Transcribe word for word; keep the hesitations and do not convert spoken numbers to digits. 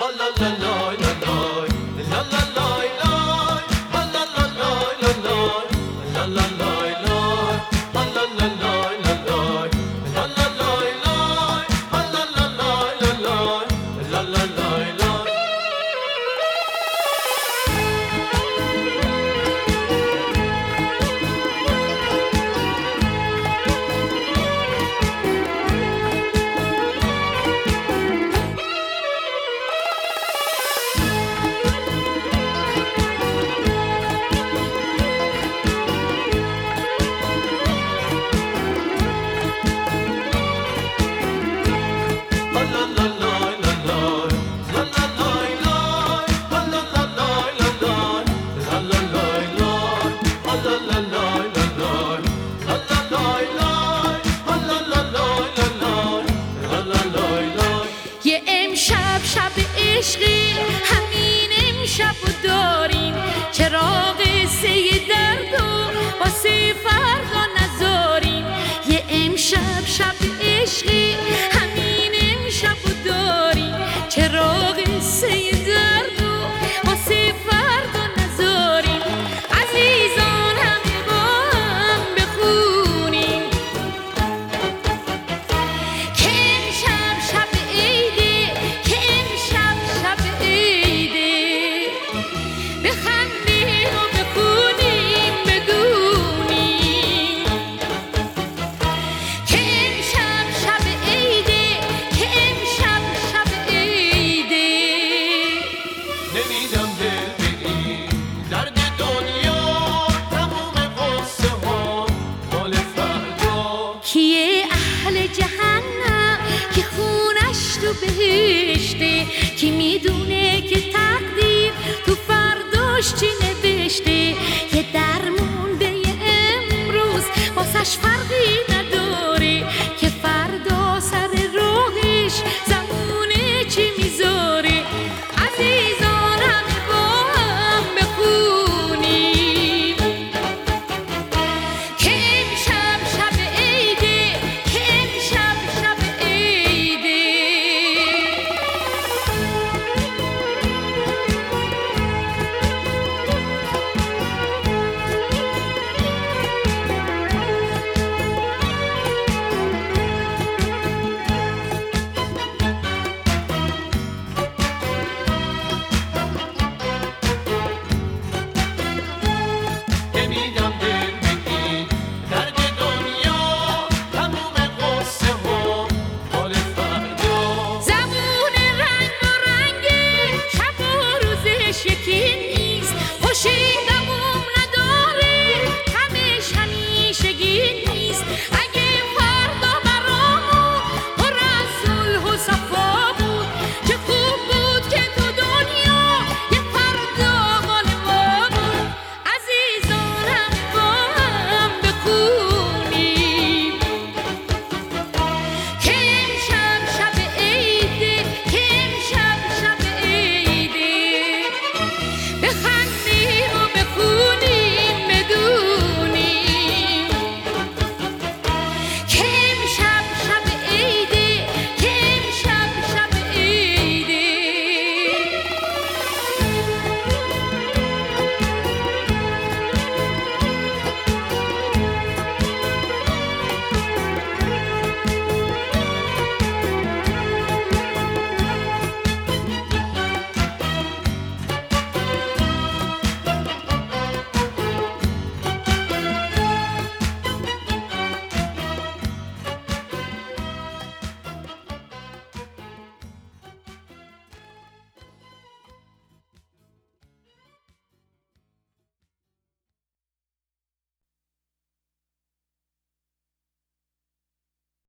یه امشب شب عشقی همین امشب و داریم چراغ سه درد و واسه فردا نذاریم. یه امشب شب عشقی همین امشب و داریم چراغ سه درد و واسه فردا نذاریم. عزیزان همه با هم بخونیم که امشب شب عیده، که امشب شب عیده. بخندیم و بخونیم بدونیم که امشب شب عیده، که امشب شب عیده. نمیدم دل به این درد دنیا، تموم قصه ها مال فردا. کیه اهل جهنم که خونش تو بهشته، کی میدونه